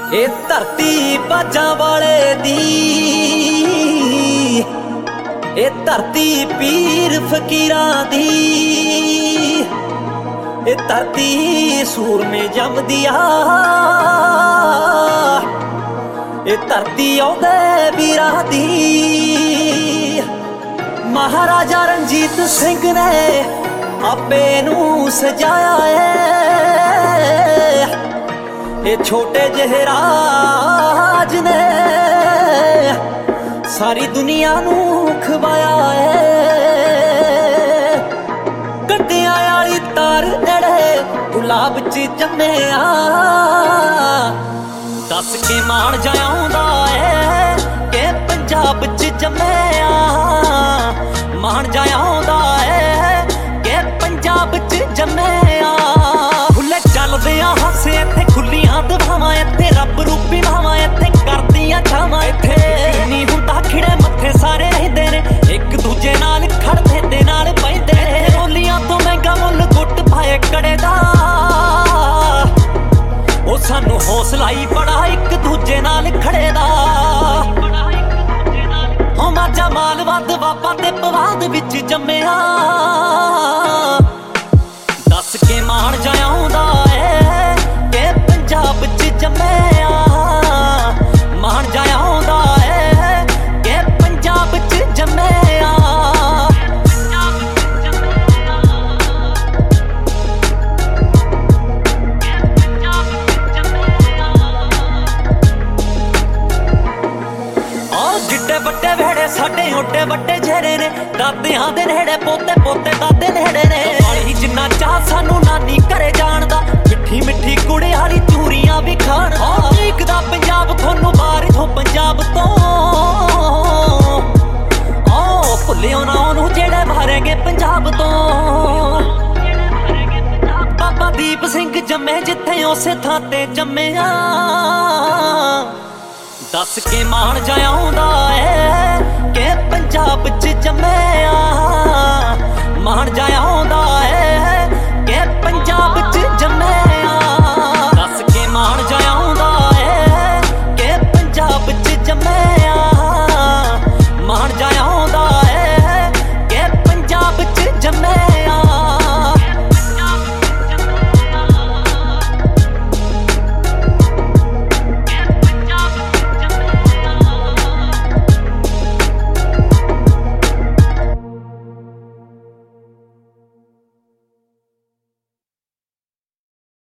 ਇਹ ਧਰਤੀ ਬਾਜਾਂ ਵਾਲੇ ਦੀ, ਇਹ ਧਰਤੀ ਪੀਰ ਫਕੀਰਾਂ ਦੀ, ਇਹ ਧਰਤੀ ਸੂਰਮੇ ਜੰਮਦੀ ਆ, ਇਹ ਧਰਤੀ ਆਉਂਦੇ ਵੀਰਾਂ ਦੀ। ਮਹਾਰਾਜਾ ਰਣਜੀਤ ਸਿੰਘ ਨੇ ਆਪੇ ਨੂੰ ਸਜਾਇਆ ਏ, ਇਹ ਛੋਟੇ ਜਿਹੇ ਰਾਜ ਨੇ ਸਾਰੀ ਦੁਨੀਆ ਨੂੰ ਖਵਾਇਆ ਏ। ਗੱਡਿਆਂ ਵਾਲੀ ਤਾਰ ਨੇੜੇ ਗੁਲਾਬ ਚ ਜੰਮਿਆ, ਦੱਸ ਕੇ ਮਾਣ ਜਾ ਆਉਂਦਾ ਏ ਕਿ ਪੰਜਾਬ ਚ ਜੰਮਿਆ। ਮਾਣ ਜਾ ਆਉਂਦਾ ਏ ਕਿ ਪੰਜਾਬ ਚ ਜੰਮਿਆ। ਖੁੱਲੇ ਚੱਲਦੇ ਆ ਹਾਸੇ ਇੱਥੇ, ਖੁੱਲੀਆਂ ਦਵਾਵਾਂ ਇੱਥੇ, ਰੱਬ ਰੂਪੀ ਮਾਵਾਂ ਇੱਥੇ ਕਰਦੀਆਂ ਛਾਵਾਂ ਇੱਥੇ। ਨਹੀਂ ਹੁੰਦਾ ਖਿੜੇ ਮੱਥੇ ਸਾਰੇ ਰਹਿੰਦੇ ਨੇ, ਇੱਕ ਦੂਜੇ ਨਾਲ ਖੜਦੇ ਤੇ ਨਾਲ ਪੈਂਦੇ ਨੇ। ਰੋਲੀਆਂ ਤੋਂ ਮਹਿੰਗਾ ਮੁੱਲ ਗੁੱਟ ਪਾਏ ਕੜੇ ਦਾ, ਉਹ ਸਾਨੂੰ ਹੌਸਲਾ ਹੀ ਬੜਾ ਇੱਕ ਦੂਜੇ ਨਾਲ ਖੜੇ ਦਾ। ਹੋ ਮਾਝਾ ਮਾਲਵਾ ਦੁਆਬਾ ਤੇ ਪਵਾਦ ਵਿੱਚ ਜੰਮਿਆ, ਦੱਸ ਕੇ ਮਾਣ ਜਾ ਆਉਂਦਾ ਏ ਕਿ ਪੰਜਾਬ ਚ ਜੰਮਿਆ। ਮਾਣ ਜਾ ਆਉਂਦਾ ਏ ਕਿ ਪੰਜਾਬ ਚ ਜੰਮਿਆ। ਜਿੱਡੇ ਵੱਡੇ ਵਿਹੜੇ ਸਾਡੇ ਓਡੇ ਵੱਡੇ ਜਿਹੜੇ ਨੇ, ਦਾਦਿਆਂ ਦੇ ਨੇੜੇ ਪੋਤੇ ਪੋਤੇ ਦਾਦੇ ਨੇੜੇ ਨੇ। ਵਾਲੀ ਜਿੰਨਾ ਚਾਹ ਸਾਨੂੰ ਨਾਨੀ ਘਰੇ ਜਾਣ ਦਾ, ਮਿੱਠੀ ਮਿੱਠੀ ਕੁੜੇ ਵਾਲੀ ਚੂਰੀਆਂ ਵੀ ਖਾਣ ਦਾ। ਦੇਖਦਾ ਪੰਜਾਬ ਤੁਹਾਨੂੰ ਬਾਹਰ ਤੋਂ ਪੰਜਾਬ ਤੋਂ, ਓ ਭੁੱਲਿਓ ਨਾ ਉਹਨੂੰ ਜਿਹੜੇ ਮਾਰੇਗੇ ਪੰਜਾਬ ਤੋਂ। ਬਾਬਾ ਦੀਪ ਸਿੰਘ ਜੰਮੇ ਜਿੱਥੇ ਉਸੇ ਥਾਂ ਤੇ ਜੰਮਿਆ, ਦੱਸ ਕੇ ਮਾਣ ਜਾ ਆਉਂਦਾ ਏ ਕਿ ਪੰਜਾਬ ਚ ਜੰਮਿਆ। ਮਾਣ ਜਾ ਆਉਂਦਾ